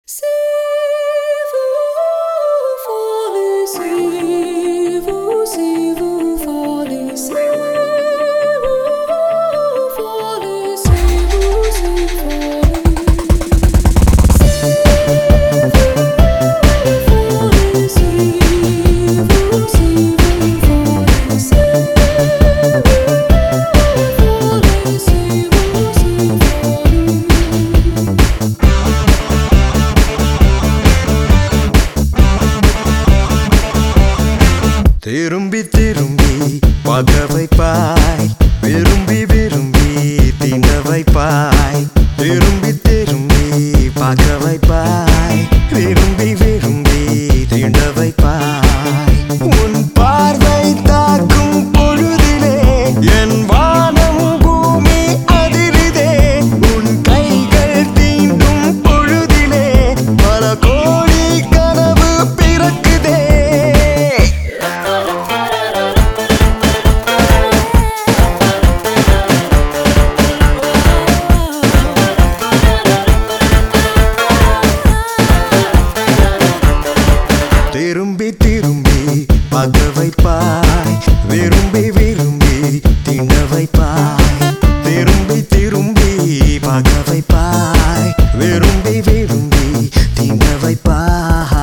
திரும்பி திரும்பி பார்க்க வைப்பாய், விரும்பி விரும்பி தீண்ட வைப்பாய். திரும்பி திரும்பி பார்க்க வைப்பாய், விரும்பி விரும்பி தீண்ட வைப்பாய். உன் பார்வை தாக்கும் பொழுதிலே என் வானம் பூமி அதிருதே. உன் கைகள் தீண்டும் பொழுதிலே பல கோடி கனவு பிறக்குதே. திரும்பி திரும்பி பார்க்க வைப்பாய், விரும்பி விரும்பி தீண்ட வைப்பாய். திரும்பி திரும்பி பார்க்க வைப்பாய், விரும்பி விரும்பி தீண்ட வைப்பாய்.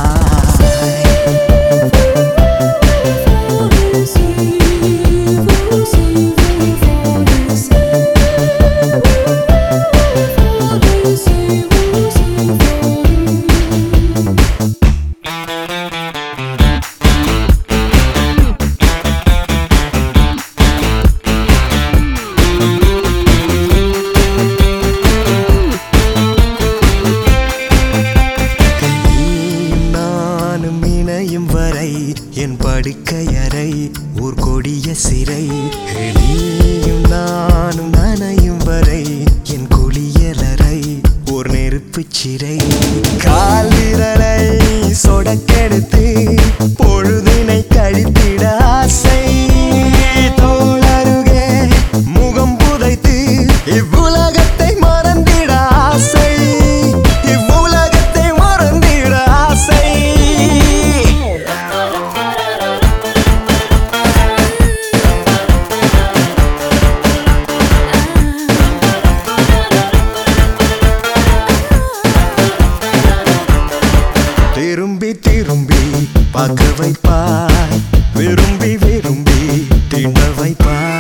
வரை என் படுக்கையறை ஓர் கொடிய சிறை. நீயும் நானும் நனையும் வரை என் குளியலறை ஓர் நெருப்பு சிறை. கால் விரலை சொடக்கெடுத்து பொழுதினை கழித்திட ஆசை. தோளருகே முகம் புதைத்து இவ்வுலகத்தை மறந்திட ஆசை. இவ்வுலகத்தை மறந்திட ஆசை. திரும்பி திரும்பி பார்க்க வைப்பாய், விரும்பி விரும்பி தீண்ட வைப்பாய்.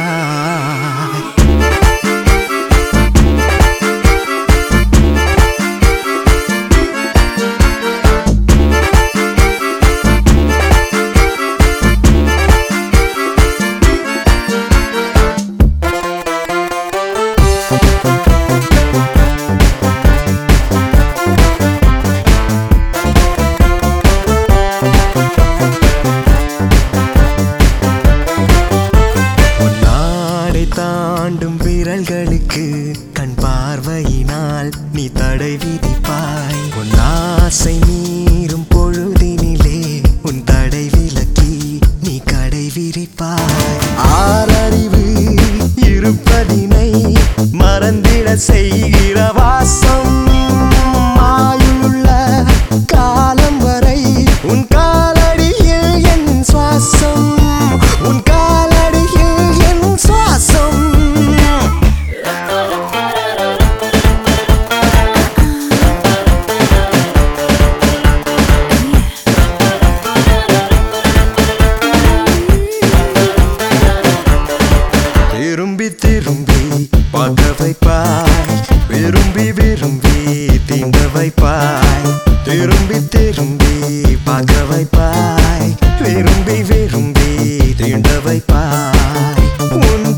தாண்டும் விரல்களுக்கு கண் பார்வையினால் நீ தடை விதிப்பாய். உன் ஆசை மீறும் பொழுதினிலே உன் தடை விலக்கி நீ கடை விரிப்பாய். ஆறறிவு இருப்பதினை மறந்திட செய்கிற வாசம். ஆயுள்ள காலம் வரை உன் காலடியில் என் சுவாசம். உன் காலடியில் என் சுவாசம். திரும்பி திரும்பி பார்க்க வைப்பாய், விரும்பி விரும்பி தீண்ட வைப்பாய். திரும்பி திரும்பி பார்க்க வைப்பாய், விரும்பி விரும்பி தீண்ட வைப்பாய். உன்